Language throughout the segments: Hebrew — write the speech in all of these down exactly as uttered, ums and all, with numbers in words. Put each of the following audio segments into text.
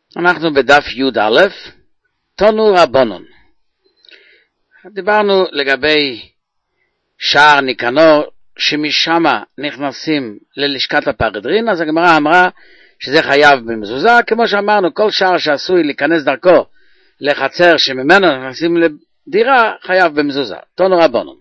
אנחנו בדף י' א', תנו רבונון. דיברנו לגבי שער ניקנור, שמשם נכנסים ללשכת הפרדרין, אז הגמרא אמרה שזה חייב במזוזה, כמו שאמרנו, כל שער שעשוי להיכנס דרכו לחצר שממנו נכנסים לדירה, חייב במזוזה. תנו רבונון.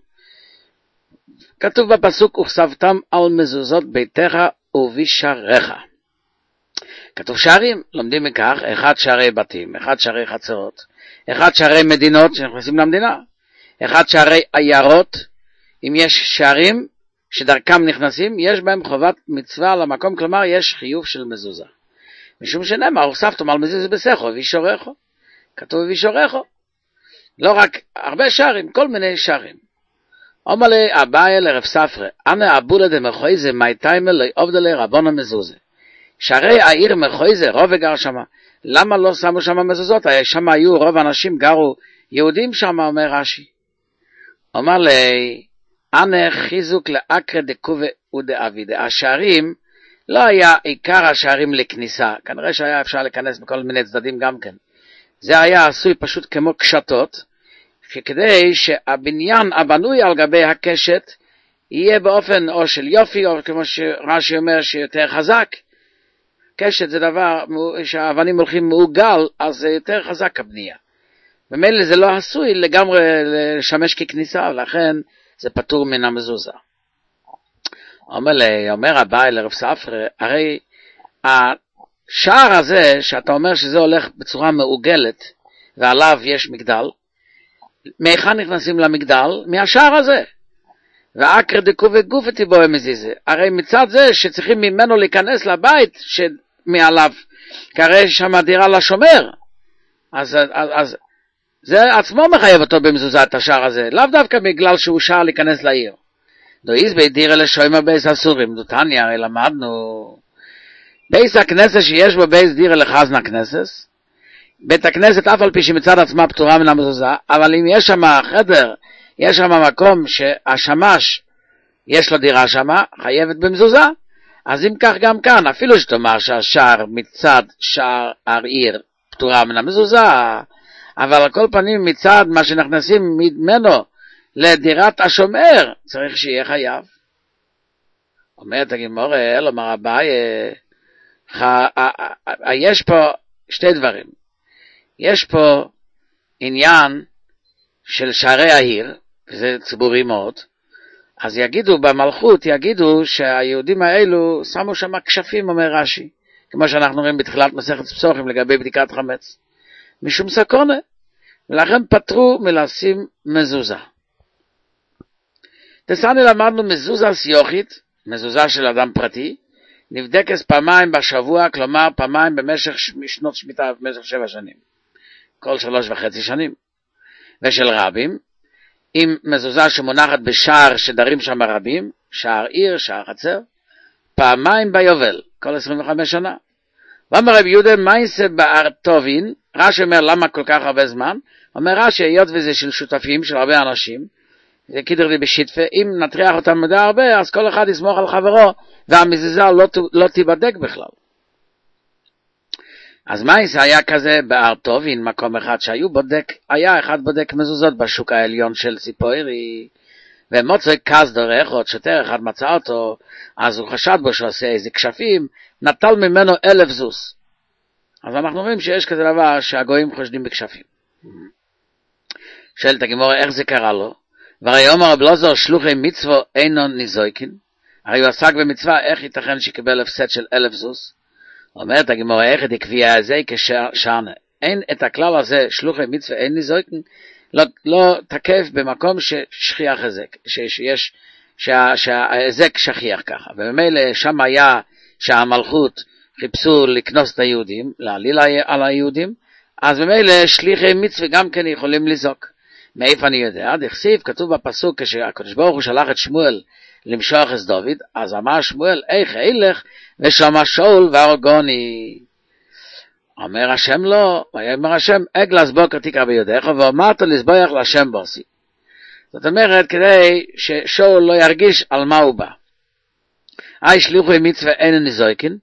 כתוב בפסוק, וכסבתם על מזוזות ביתך ובשעריך. כתוב שערים, לומדים מכך, אחד שערי בתים, אחד שערי חצרות, אחד שערי מדינות שנכנסים למדינה, אחד שערי עיירות. אם יש שערים שדרכם נכנסים, יש בהם חובת מצווה למקום, כלומר יש חיוב של מזוזה. משום שנאמר, וכסבתם על מזוזה בסכו וישורכו. כתוב וישורכו. לא רק הרבה שערים, כל מיני שערים. אומר לי, אביי לרב ספרא, אנא אבולה דמחויזה מייטיימא לא עובדה לי רבונה מזוזה. שערי העיר מחויזה, רוב וגר שמה. למה לא שמו שמה מזוזות? שם היו רוב אנשים גרו, יהודים שמה, אומר רש"י. אומר לי, אנא חיזוק לאקרא דקובה ודאבידה. השערים, לא היה עיקר השערים לכניסה. כנראה שהיה אפשר להיכנס בכל מיני צדדים גם כן. זה היה עשוי פשוט כמו קשתות, כדי שהבניין הבנוי על גבי הקשת, יהיה באופן או של יופי, או כמו שרש"י אומר שיותר חזק. קשת זה דבר שהאבנים הולכים מעוגל, אז זה יותר חזק הבנייה. במילא זה לא עשוי לגמרי לשמש ככניסה, ולכן זה פטור מן המזוזה. אומר לי, אומר אביי לרב ספרא, הרי השער הזה, שאתה אומר שזה הולך בצורה מעוגלת, ועליו יש מגדל, מאיכה נכנסים למגדל? מהשער הזה. ואקרא דקובה גופתי בו מזיזה. הרי מצד זה שצריכים ממנו להיכנס לבית שמעליו, כרי שם דירה לשומר. אז, אז, אז זה עצמו מחייב אותו במזוזה את השער הזה, לאו דווקא בגלל שהוא שער להיכנס לעיר. דויז בית דירה לשוימה בייס אסורים, דותניה, הרי למדנו. בייס הכנסת שיש בו בייס דירה לחזנה כנסת, בית הכנסת אף על פי שמצד עצמה פטורה מן המזוזה, אבל אם יש שם חדר, יש שם מקום שהשמש יש לו דירה שם, חייבת במזוזה. אז אם כך גם כאן, אפילו שתאמר שהשער מצד שער העיר פטורה מן המזוזה, אבל על כל פנים מצד מה שנכנסים ממנו לדירת השומר, צריך שיהיה חייב. אומרת הגמרא, אלא אומר אביי, יש פה שתי דברים. יש פה עניין של שערי העיר, וזה ציבורי מאוד, אז יגידו במלכות, יגידו שהיהודים האלו שמו שם כשפים, אומר רש"י, כמו שאנחנו רואים בתחילת מסכת פסוחים לגבי בדיקת חמץ, משום סכונה, ולכן פטרו מלשים מזוזה. תסעני למדנו מזוזה סיוחית, מזוזה של אדם פרטי, נבדקת פעמיים בשבוע, כלומר פעמיים במשך שנות שמיטה, במשך שבע שנים, כל שלוש וחצי שנים. ושל רבים, עם מזוזה שמונחת בשער שדרים שם רבים, שער עיר, שער חצר, פעמיים ביובל, כל עשרים וחמש שנה. ואמר רבי יהודה, מה יעשה בארטובין? רש"י אומר, למה כל כך הרבה זמן? אומר רש"י, היות וזה של שותפים, של הרבה אנשים, זה כדר לי בשיתפה, אם נטריח אותם מדי הרבה, אז כל אחד יסמוך על חברו, והמזוזה לא, לא תיבדק בכלל. אז מה יעשה היה כזה בארטובין, מקום אחד שהיו בודק, היה אחד בודק מזוזות בשוק העליון של ציפורי, ומוצא כז דורך, עוד שוטר אחד מצא אותו, אז הוא חשד בו שעושה איזה כשפים, נטל ממנו אלף זוס. אז אנחנו רואים שיש כזה דבר שהגויים חושדים בכשפים. שואלת הגמרא, איך זה קרה לו? והרי אומר רב אלעזר, שלוחי מצוו אינו ניזוקין, הרי הוא עסק במצווה, איך ייתכן שקיבל הפסד של אלף זוס? אומרת הגמרא, איך את הקביעה הזה כשענה? אין את הכלל הזה, שלוחי מצווה אין ניזוקין, לא, לא תקף במקום ששכיח הזק, שיש, שה, שהזק שכיח ככה. ובמילא שם היה שהמלכות חיפשו לקנוס את היהודים, להעליל על היהודים, אז במילא שליחי מצווה גם כן יכולים לזוק. מאיפה אני יודע? דכסיב, כתוב בפסוק, כשהקדוש ברוך הוא שלח את שמואל למשוח את דוד, אז אמר שמואל, איך הילך ושמע שאול והרגוני. אומר השם לו, אומר השם, אגלס בוקר תקרא ביודך, ואומרת לסבוח להשם בוסי. זאת אומרת, כדי ששאול לא ירגיש על מה הוא בא. אי שליחוי מצווה אין ניזוקין,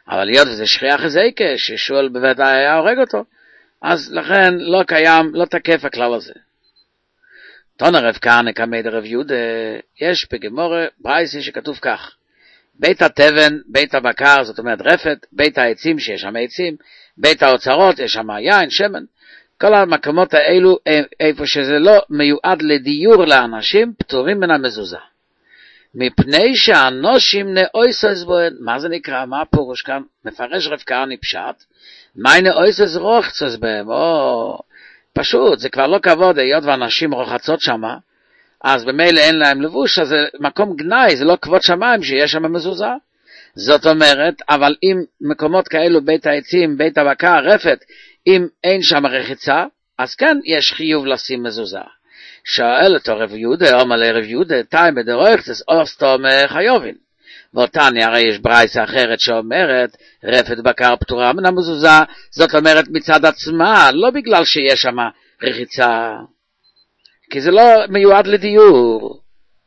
אבל להיות וזה שכיח הזיקה, ששואל בבית היה הורג אותו, אז לכן לא קיים, לא תקף הכלל הזה. תונה רב כהנא קמא דרב יהודה, יש בגמרא ברייתא שכתוב כך, בית התבן, בית הבקר, זאת אומרת רפת, בית העצים שיש שם עצים, בית האוצרות, יש שם יין, שמן, כל המקומות האלו, איפה שזה לא מיועד לדיור לאנשים, פטורים מן המזוזה. מפני שהאנושים נאויסוס בוהן, מה זה נקרא, מה הפירוש כאן? מפרש רב כהנא פשט, מה נאויסוס רוחצוס בהם, או, פשוט, זה כבר לא כבוד, היות ואנשים רוחצות שם, אז במילא אין להם לבוש, אז זה מקום גנאי, זה לא כבוד שמיים שיש שם מזוזה. זאת אומרת, אבל אם מקומות כאלו, בית העצים, בית הבקר, רפת, אם אין שם רחיצה, אז כן יש חיוב לשים מזוזה. שואל אותו רב יהודה, אומר לרב יהודה, תאי בדרויכתס אוסטום חיובין. ואותני הרי יש ברייתא אחרת שאומרת, רפת בקר פטורה מן המזוזה, זאת אומרת מצד עצמה, לא בגלל שיש שם רחיצה, כי זה לא מיועד לדיור.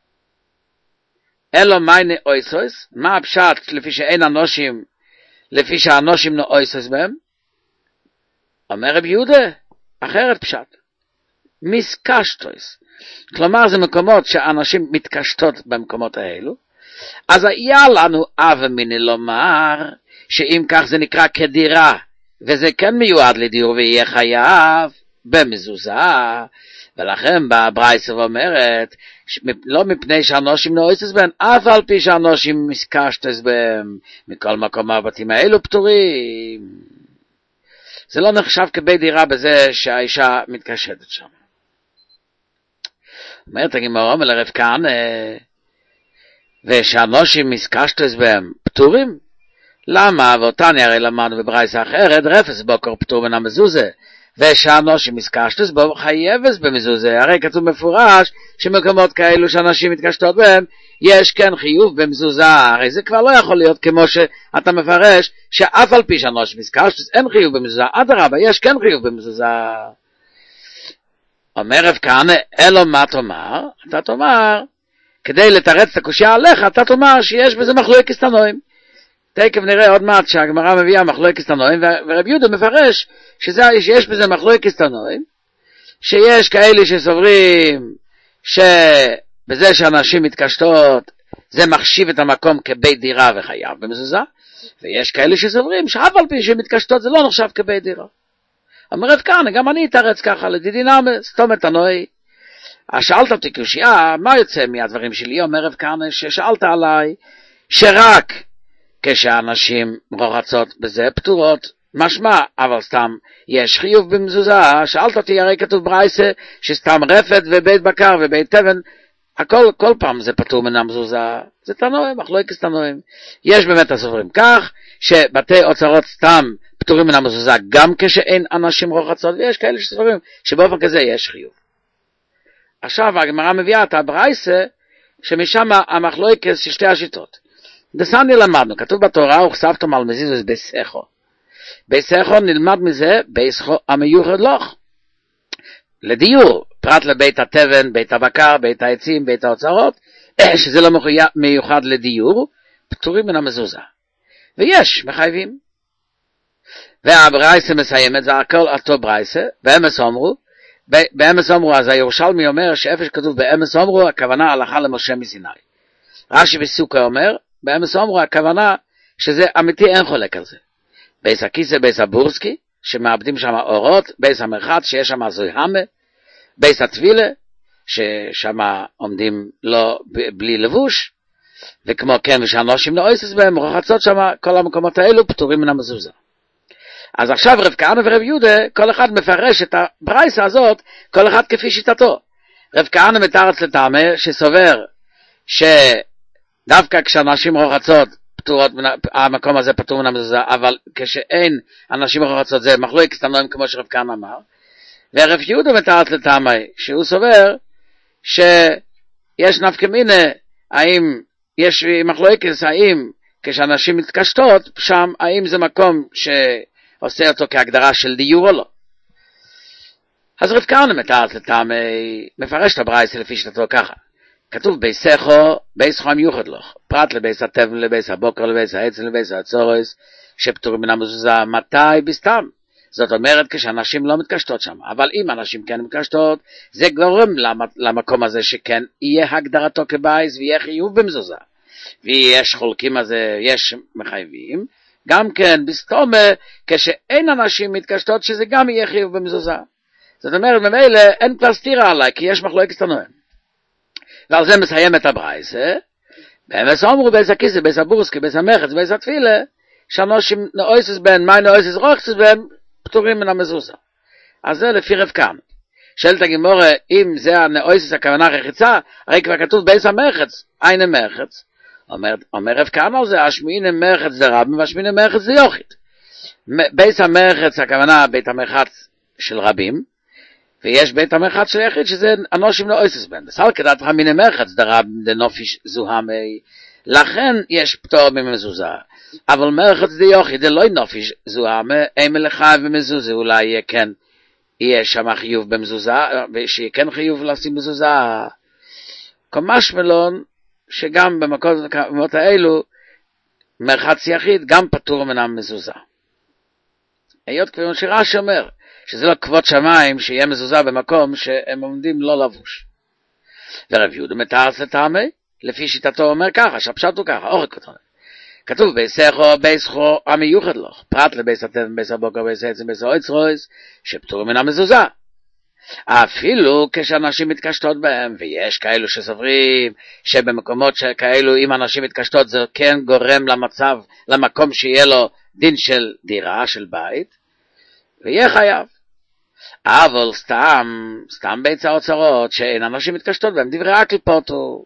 אלו מי נאויסוס, מה הפשט לפי שאין אנושים, לפי שהאנושים נאויסוס בהם? אומר רב יהודה, אחרת פשט. מסקשטוס. כלומר זה מקומות שאנשים מתקשטות במקומות האלו, אז היה לנו אב מיני לומר, שאם כך זה נקרא כדירה, וזה כן מיועד לדיור ויהיה חייב במזוזה, ולכן בברייתא אומרת, לא מפני שאנושים נאויסוס בהם, אף על פי שאנושים מסקשטוס בהם, מכל מקום הבתים האלו פטורים. זה לא נחשב כבית דירה בזה שהאישה מתקשטת שם. אומרת הגמרא אומר לרב כהנא, ושאנושים מסקשטוס בהם פטורים? למה? ואותני הרי למדנו בברייתא אחרת, רפס בוקר פטור מן המזוזה, ושאנושים מסקשטוס בו חייבס במזוזה. הרי כתוב מפורש שמקומות כאלו שאנשים מתקשטות בהם, יש כן חיוב במזוזה. הרי זה כבר לא יכול להיות כמו שאתה מפרש, שאף על פי שאנושים מסקשטוס אין חיוב במזוזה, אדרבה, יש כן חיוב במזוזה. אומר רב כהנא, אלו מה תאמר? אתה תאמר, כדי לתרץ את הקושיה עליך, אתה תאמר שיש בזה מחלוקת תנועים. תכף נראה עוד מעט שהגמרא מביאה מחלוקת תנועים, ורב יהודה מפרש שזה, שיש בזה מחלוקת תנועים, שיש כאלה שסוברים שבזה שאנשים מתקשטות, זה מחשיב את המקום כבית דירה וחייב במזוזה, ויש כאלה שסוברים שאף על פי שמתקשטות זה לא נחשב כבית דירה. אומר רב כהנא, גם אני אתרץ ככה, לדידי נמי, סתום את הנוי. שאלת אותי קושיה, מה יוצא מהדברים שלי? אומר רב כהנא, ששאלת עליי, שרק כשאנשים רוחצות בזה פטורות, משמע, אבל סתם יש חיוב במזוזה. שאלת אותי, הרי כתוב ברייתא, שסתם רפת ובית בקר ובית תבן, הכל, כל פעם זה פטור מן המזוזה. זה תנועים, מחלוקת תנועים. יש באמת הסוברים כך, שבתי אוצרות סתם פטורים מן המזוזה גם כשאין אנשים רוחצות, ויש כאלה שסוברים שבאופן כזה יש חיוב. עכשיו הגמרא מביאה את הברייתא שמשם המחלוקת של שתי השיטות. דסני למדנו, כתוב בתורה, וכספתם על מזיזוס ביסכו. ביסכו נלמד מזה, ביסכו המיוחד לך. לדיור, פרט לבית התבן, בית הבקר, בית העצים, בית האוצרות, שזה לא מיוחד לדיור, פטורים מן המזוזה. ויש, מחייבים. והברייתא מסיימת, זה הכל אותו ברייתא, באמס אמרו, באמס אמרו, אז הירושלמי אומר, שאיפה שכתוב באמס אמרו, הכוונה הלכה למשה מסיני. רש"י בסוכה אומר, באמס אמרו, הכוונה שזה אמיתי, אין חולק על זה. בייס הכיסא, בייס הבורסקי, שמאבדים שם אורות, בייס המרחץ, שיש שם זוהמה, בייס הטבילה, ששם עומדים לא בלי לבוש, וכמו כן, ושאנושים נאויסוס בהם, רוחצות שם, כל המקומות האלו פטורים מן המזוזה. אז עכשיו רב כהנא ורב יהודה, כל אחד מפרש את הברייתא הזאת, כל אחד כפי שיטתו. רב כהנא מתרץ לטעמה, שסובר שדווקא כשאנשים רוחצות, פטורות, המקום הזה פטור מן המזוזה, אבל כשאין אנשים רוחצות, זה מחלוקת תנועים כמו שרב כהנא אמר. ורב יהודה מתרץ לטעמה, שהוא סובר שיש נפקא מינה, האם יש מחלוקת, האם כשאנשים מתקשטות, שם האם זה מקום ש... עושה אותו כהגדרה של דיור או לא. אז רב כהנא מתרץ לטעמה, מפרש את הברייתא לפי שיטתו ככה. כתוב ביסכו, ביסכו המיוחד לך, פרט לבייס התבן, לבייס הבוקר, לבייס העצם, לבייס האוצרות, שפטורים מן המזוזה, מתי? בסתם. זאת אומרת כשאנשים לא מתקשטות שם, אבל אם אנשים כן מתקשטות, זה גורם למקום הזה שכן יהיה הגדרתו כבייס ויהיה חיוב במזוזה. ויש חולקים על זה, יש מחייבים, גם כן בסתום כשאין אנשים מתקשטות שזה גם יהיה חיוב במזוזה. זאת אומרת, ממילא אין כבר סתירה עליי, כי יש מחלוקת תנועה. ועל זה מסיים את הברייסה, באמת אומרו בייס הכיסא, בייס הבורסקי, בייס המחץ, בייס התפילה, שאנושים נאויסס בן, מי נאויסס רוחצס בן, פטורים מן המזוזה. אז זה לפי רב כהנא. שאלת הגימורה, אם זה הנאויסס הכוונה רחיצה, הרי כבר כתוב בייס המחץ, אין המחץ. אומר, אומר רב כהנא על זה, השמין המחץ זה רבים, והשמין המחץ זה יוחיד. בייס המחץ הכוונה בית המחץ של רבים, ויש בית המחץ של יחיד שזה אנושים נאויסס בן. בסל כדת המין המחץ דרב דנופיש זוהמי, לכן יש פטור ממזוזה. אבל מרחץ זה יוחיד, זה לא נופיש זוהמי, אין מלכה ומזוזה, אולי יהיה כן, יהיה שם חיוב במזוזה, ושיהיה כן חיוב לשים מזוזה. כמש מלון, שגם במקומות האלו, מרחץ יחיד גם פטור מן המזוזה. היות כמו שרש"י אומר, שזה לא כבוד שמיים שיהיה מזוזה במקום שהם עומדים לא לבוש. ורב יהודה מתרץ לטעמי, לפי שיטתו אומר ככה, שהפשט הוא ככה, אורך כתוב. כתוב בייסךו, בייסכו, המיוחד לו, פרט לבייס התבן, בייס הבוקר, בייס העצם, בייס האוצרויס, שפטור מן המזוזה. אפילו כשאנשים מתקשטות בהם, ויש כאלו שסוברים, שבמקומות כאלו, אם אנשים מתקשטות, זה כן גורם למצב, למקום שיהיה לו דין של דירה, של בית, ויהיה חייב. אבל סתם, סתם בית האוצרות, שאין אנשים מתקשטות בהם, דברי אקל פוטו.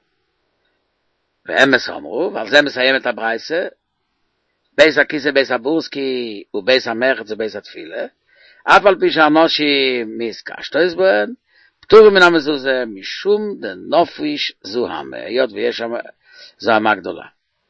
ואמס אמרו, ועל זה מסיים את הברייסה, בייס הכיסא, בייס הבורסקי, ובייס המחץ ובייס התפילה, אף על פי שאנושים מתקשטות בהם, פטור מן המזוזה, משום דנופיש זוהמה, היות ויש שם זוהמה גדולה.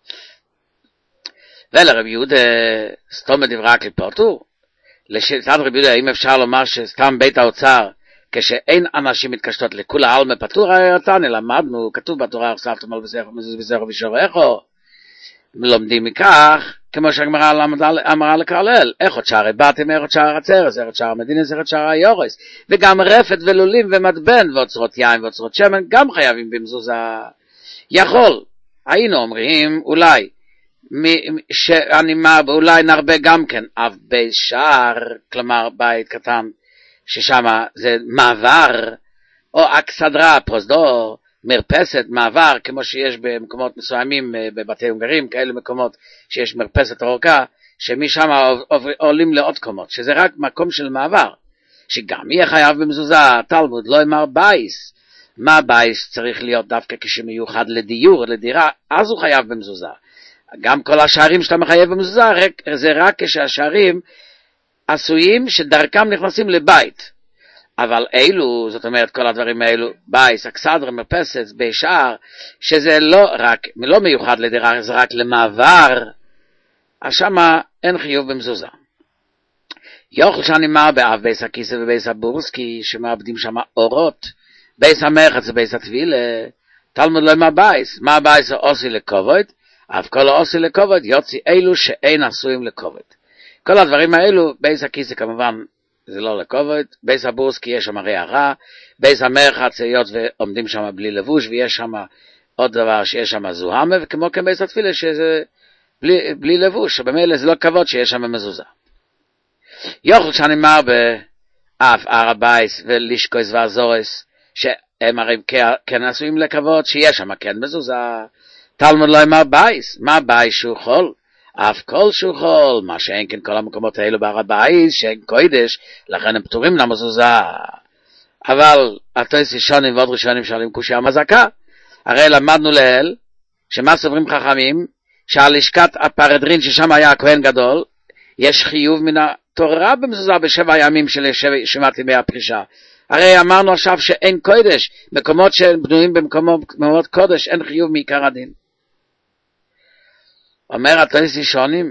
ולרב יהודה, סתום דברי אקל פוטו, לשיטת רבי יהודה, אם אפשר לומר שסתם בית האוצר, כשאין אנשים מתקשטות לכולה עלמא פטור, הרי למדנו, כתוב בתורה, הוספתם על בסכו ושורכו, לומדים מכך, כמו שהגמרא אמרה לקרלל, איכות שערי בתים, איכות שער הצרס, איכות שער המדינס, איכות שער היורס, וגם רפת ולולים ומדבן, ואוצרות יין ואוצרות שמן, גם חייבים במזוזה. יכול, היינו אומרים, אולי, שאני מה, אולי נרבה גם כן, אף בשער, כלומר בית קטן, ששם זה מעבר, או אקסדרה, פרוזדור, מרפסת, מעבר, כמו שיש במקומות מסוימים, בבתי הונגרים, כאלה מקומות שיש מרפסת ארוכה, שמשם עולים לעוד קומות, שזה רק מקום של מעבר, שגם יהיה חייב במזוזה, תלמוד, לא אמר בייס, מה בייס צריך להיות דווקא כשמיוחד לדיור, לדירה, אז הוא חייב במזוזה. גם כל השערים שאתה מחייב במזוזה, זה רק כשהשערים עשויים שדרכם נכנסים לבית. אבל אילו, זאת אומרת כל הדברים האלו, בייס, אקסדרה, מרפסת, בשער, שזה לא רק, לא מיוחד לדירה, זה רק למעבר, אז שמה אין חיוב במזוזה. יוכל שאני מר באב בייס הכיסא ובייס הבורסקי, שמאבדים שמה אורות, בייס המחץ ובייס התפילה, תלמוד לא מה בייס, מה בייס עושי לכובד, אף כל העושי לכובד יוציא אילו שאין עשויים לכובד. כל הדברים האלו, בייס הכיסא כמובן זה לא לכובד, בייס הבורסקי יש שם הרי הרע, בייס המחץ היות ועומדים שם בלי לבוש, ויש שם עוד דבר שיש שם זוהמה, וכמו כן בייס התפילה שזה בלי, בלי לבוש, שבמילא זה לא כבוד שיש שם מזוזה. יוכל שאני מר באף הר הבייס ולשקויס והזורס, שהם הרי כן עשויים לכבוד, שיש שם כן מזוזה. תלמוד לא אמר בייס, מה בייס שהוא חול? אף כל שהוא חול, מה שאין כן כל המקומות האלו בהר הבייס, שאין קוידש, לכן הם פטורים למזוזה. אבל התויס ראשונים ועוד ראשונים שואלים קושיה מזקה, הרי למדנו לאל, שמה סוברים חכמים, שעל לשכת הפרדרין ששם היה הכהן גדול, יש חיוב מן התורה במזוזה בשבע ימים של שבעת ימי הפרישה. הרי אמרנו עכשיו שאין קודש, מקומות שבנויים במקומות קודש, אין חיוב מעיקר הדין. אומר התויס ראשונים,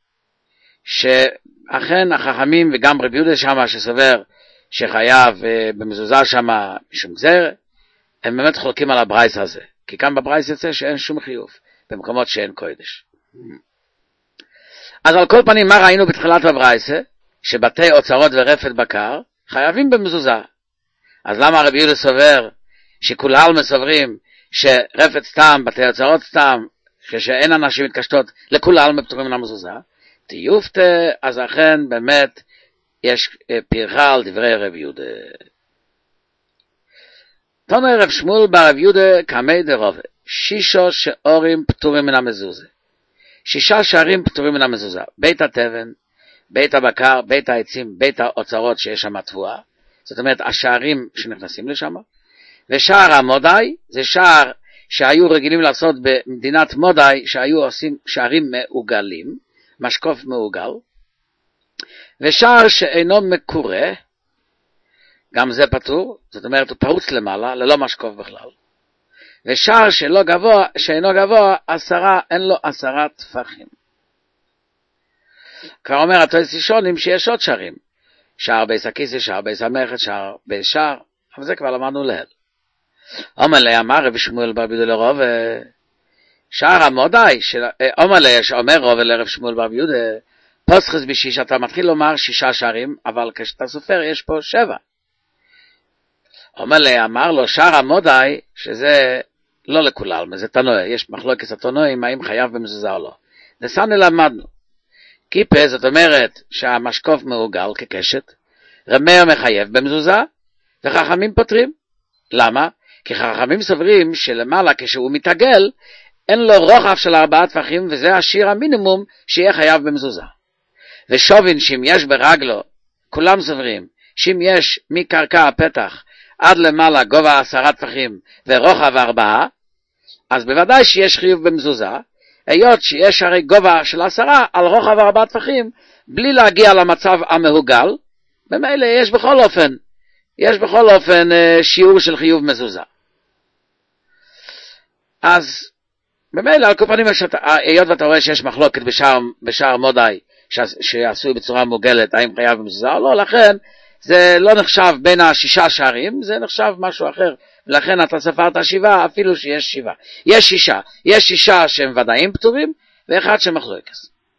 שאכן החכמים וגם רבי יהודה שמה שסובר שחייב במזוזה שמה משום גזר, הם באמת חולקים על הברייס הזה. כי כאן בברייס יוצא שאין שום חיוב במקומות שאין קודש. אז על כל פנים, מה ראינו בתחילת הברייסה? שבתי אוצרות ורפת בקר חייבים במזוזה. אז למה רבי יהודה סובר שכולם מסוברים שרפת סתם, בתי אוצרות סתם, כשאין אנשים מתקשטות, לכולם פטורים מן המזוזה? תיופתה, אז אכן באמת יש פרחה על דברי רבי יהודה. תנו רב שמואל ברב יהודה קמי דרובה, שישו שעורים פטורים מן המזוזה. שישה שערים פטורים מן המזוזה, בית התבן, בית הבקר, בית העצים, בית האוצרות שיש שם תבואה, זאת אומרת השערים שנכנסים לשם, ושער המודאי, זה שער שהיו רגילים לעשות במדינת מודאי, שהיו עושים שערים מעוגלים, משקוף מעוגל, ושער שאינו מקורה, גם זה פטור, זאת אומרת הוא פרוץ למעלה, ללא משקוף בכלל, ושער שלא גבוה, שאינו גבוה, עשרה, אין לו עשרה טפחים. כבר אומר התוספות ראשונים שיש עוד שערים, שער בייס הכיסא, שער בייס המלכת, שער בייס שער, אבל זה כבר למדנו להל. אומר לי, אמר רבי שמואל ברבי יהודה לרובה, שער המודאי, אומר לי, שאומר רובה לרב שמואל ברבי יהודה, פוסחס בשיש, אתה מתחיל לומר שישה שערים, אבל כשאתה סופר יש פה שבע. אומר לי, אמר לו, שער המודאי, שזה לא לכולם, זה תנועה, יש מחלוקת התנועים, האם חייב במזוזה או לא. נסענו למדנו. כיפה, זאת אומרת שהמשקוף מעוגל כקשת, רמר מחייב במזוזה, וחכמים פותרים. למה? כי חכמים סוברים שלמעלה כשהוא מתעגל, אין לו רוחב של ארבעה טפחים, וזה השיר המינימום שיהיה חייב במזוזה. ושובין שאם יש ברגלו, כולם סוברים, שאם יש מקרקע הפתח עד למעלה גובה עשרה טפחים ורוחב ארבעה, אז בוודאי שיש חיוב במזוזה, היות שיש הרי גובה של עשרה על רוחב ארבעה טפחים, בלי להגיע למצב המהוגל, במילא יש בכל אופן, יש בכל אופן שיעור של חיוב מזוזה. אז במילא על כל פנים, היות ואתה רואה שיש מחלוקת בשער, בשער מודאי, שעשוי בצורה מוגלת, האם חייב במזוזה או לא, לכן זה לא נחשב בין השישה שערים, זה נחשב משהו אחר, ולכן אתה ספרת שבעה, אפילו שיש שבעה. יש שישה, יש שישה שהם ודאים פטורים, ואחד שמחלוקת.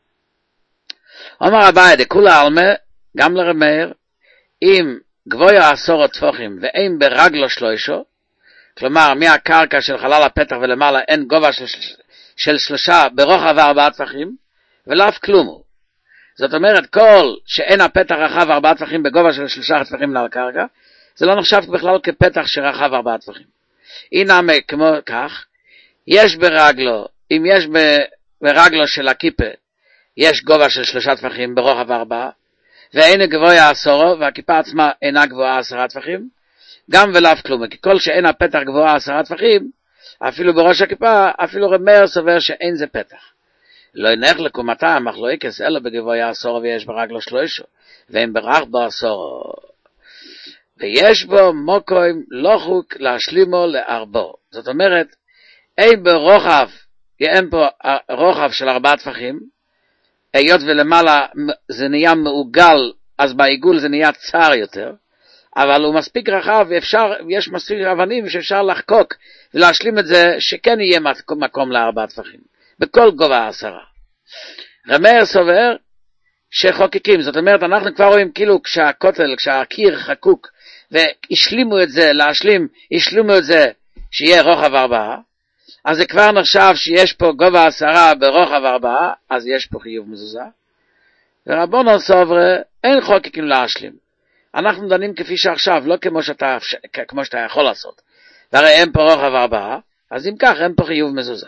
אומר הבא, דכולה עלמה, גם לרמר, אם גבויה עשור טפוחים, ואין ברגלו שלושו, כלומר, מהקרקע של חלל הפתח ולמעלה, אין גובה של, של שלושה ברוחב ארבעה טפחים, ולאף כלום. זאת אומרת, כל שאין הפתח רחב ארבעה טפחים בגובה של שלושה טפחים לקרקע, זה לא נחשב בכלל כפתח שרחב ארבעה טפחים. הנה כמו כך, יש ברגלו, אם יש ברגלו של הכיפה, יש גובה של שלושה טפחים ברוחב ארבעה, ואין גבוה עשורו, והכיפה עצמה אינה גבוהה עשרה טפחים, גם ולאו כלום, כי כל שאין הפתח גבוהה עשרה טפחים, אפילו בראש הכיפה, אפילו רמר סובר שאין זה פתח. לא ינך לקומתה המחלוקת אלא בגבוה עשורו ויש ברגלו שלושו, ואין ברח בו עשורו. ויש בו מוקוים לא חוק להשלימו לארבו. זאת אומרת, אין ברוחב, אין פה רוחב של ארבעה טפחים, היות ולמעלה זה נהיה מעוגל, אז בעיגול זה נהיה צר יותר, אבל הוא מספיק רחב, ואפשר, יש מספיק אבנים שאפשר לחקוק, ולהשלים את זה שכן יהיה מקום לארבעה טפחים, בכל גובה עשרה. רמר סובר שחוקקים, זאת אומרת, אנחנו כבר רואים כאילו כשהכותל, כשהקיר חקוק, והשלימו את זה, להשלים, השלימו את זה שיהיה רוחב ארבעה, אז זה כבר נחשב שיש פה גובה עשרה ברוחב ארבעה, אז יש פה חיוב מזוזה. ורבונו סובר, אין חוקקים להשלים. אנחנו דנים כפי שעכשיו, לא כמו שאתה, כמו שאתה יכול לעשות. והרי אין פה רוחב ארבעה, אז אם כך אין פה חיוב מזוזה.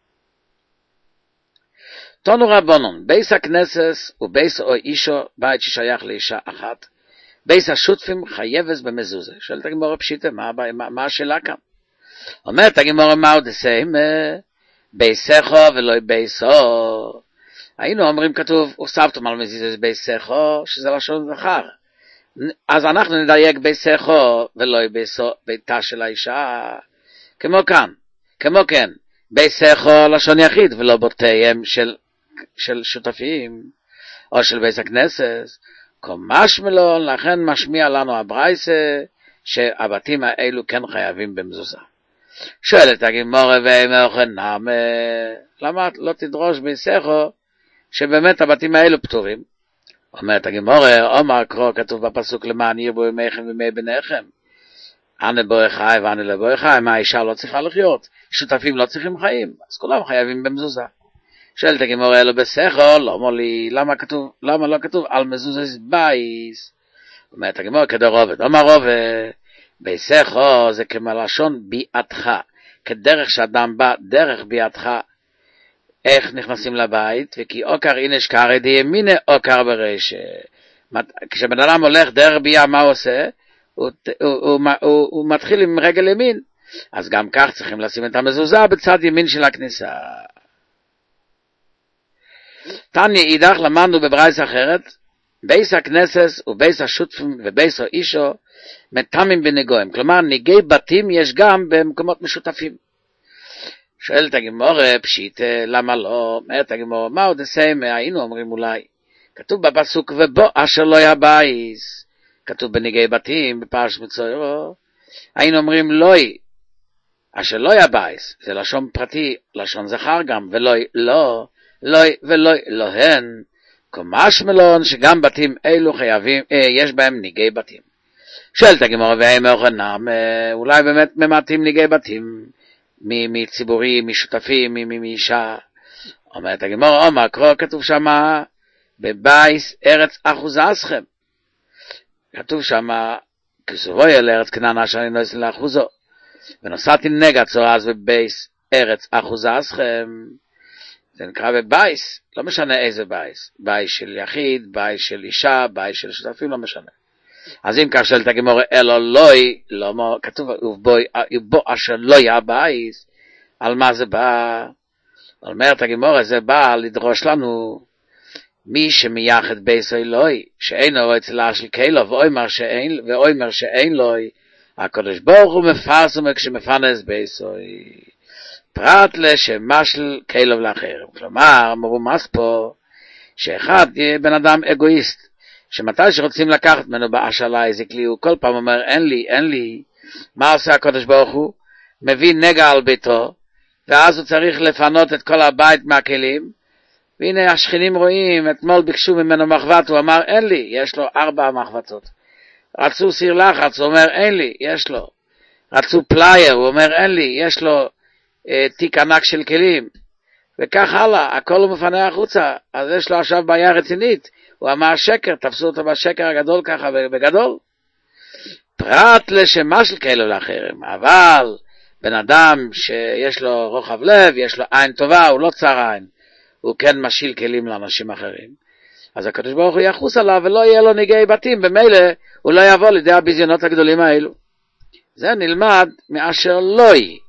תונו רבונון, בייס הכנסס ובייס או אישו, בית ששייך לאישה אחת, בייס השותפים חייבס במזוזה. שואלת הגמרא פשיטה, מה, מה, מה השאלה כאן? אומרת הגמרא, מה עוד עושים? בייסךו ולא בייסו. היינו אומרים כתוב, וסבתם על מזיז בייסךו, שזה לשון זכר. אז אנחנו נדייק בייסךו ולא בייסו, ביתה של האישה. כמו כאן, כמו כן, בייסךו לשון יחיד ולא בותיהם של, של שותפים, או של בייס הכנסת. קומש מלון, לכן משמיע לנו הברייסה, שהבתים האלו כן חייבים במזוזה. שואלת הגמרא ואמר נעמה, למה לא תדרוש בייסךו, שבאמת הבתים האלו פטורים. אומרת הגמרא, אומר קרוא, כתוב בפסוק למען ירבו ימיכם וימי בניכם. אנה בואי חי ואנה לבואי חי, מה האישה לא צריכה לחיות? שותפים לא צריכים חיים, אז כולם חייבים במזוזה. שואלת הגמרא, אלו בשכל, לא אומר לי, למה כתוב, למה לא כתוב על מזוזת בייס? אומרת הגמרא, כדרובד, אומר רובד, בשכל זה כמלשון ביעתך, כדרך שאדם בא, דרך ביעתך, איך נכנסים לבית, וכי אוקר אינש קרא דימינה אוקר ברשע. כשבן אדם הולך דרך ביעה, מה הוא עושה? הוא, הוא, הוא, הוא, הוא מתחיל עם רגל ימין, אז גם כך צריכים לשים את המזוזה בצד ימין של הכניסה. תניא אידך למדנו בברייס אחרת, בייס הכנסס ובייס השותפים ובייס האישו מטמאים בנגויים, כלומר ניגי בתים יש גם במקומות משותפים. שואלת הגמרא, פשיט, למה לא? אומרת הגמרא, מה עוד עושה? היינו אומרים אולי, כתוב בפסוק ובו אשר לא יבייס, כתוב בניגי בתים בפרשת מצורע, היינו אומרים לוי, אשר לא יבייס, זה לשון פרטי, לשון זכר גם, ולוי לא, לוי ולוי להן, כמשמעון שגם בתים אלו חייבים, אה, יש בהם ניגי בתים. שואלת הגמרא, והאם אוכנם, אולי באמת ממעטים ניגי בתים, מציבורי, משותפים, מאישה. אומרת הגמרא, אומר קרוא, כתוב שמה, בבייס ארץ אחוזסכם. כתוב שמה, כסובוי אל ארץ כנען אשר אני נועסן לאחוזו. ונוסעתי נגע צורז בבייס ארץ אחוזסכם. זה נקרא בבייס, לא משנה איזה בייס. בייס של יחיד, בייס של אישה, בייס של שותפים, לא משנה. אז אם כך שואלת הגמרא, אלו לוי, לא, כתוב, ובו אשר לא יבייס, על מה זה בא? אומרת הגמרא, זה בא לדרוש לנו, מי שמייחד בייס אלוהי, שאינו רואה צלה של כלב, ואומר שאין לוי, הקדוש ברוך הוא מפרסם כשמפרנס בייס אלוהי, פרט לשמשל כלב לאחר. כלומר, מרומז פה, שאחד בן אדם אגואיסט, שמתי שרוצים לקחת ממנו בהשאלה איזה כלי, הוא כל פעם אומר, אין לי, אין לי, מה עושה הקדוש ברוך הוא? מביא נגע על ביתו, ואז הוא צריך לפנות את כל הבית מהכלים, והנה השכנים רואים, אתמול ביקשו ממנו מחבת, הוא אמר, אין לי, יש לו ארבע מחבתות. רצו סיר לחץ, הוא אומר, אין לי, יש לו. רצו פלייר, הוא אומר, אין לי, יש לו אה, תיק ענק של כלים. וכך הלאה, הכל הוא מפנה החוצה, אז יש לו עכשיו בעיה רצינית, הוא אמר שקר, תפסו אותו בשקר הגדול ככה בגדול. פרט לשמה של כלב לאחרים, אבל בן אדם שיש לו רוחב לב, יש לו עין טובה, הוא לא צר עין, הוא כן משיל כלים לאנשים אחרים. אז הקדוש ברוך הוא יחוס עליו ולא יהיה לו ניגי בתים, במילא הוא לא יבוא לידי הביזיונות הגדולים האלו. זה נלמד מאשר לוי.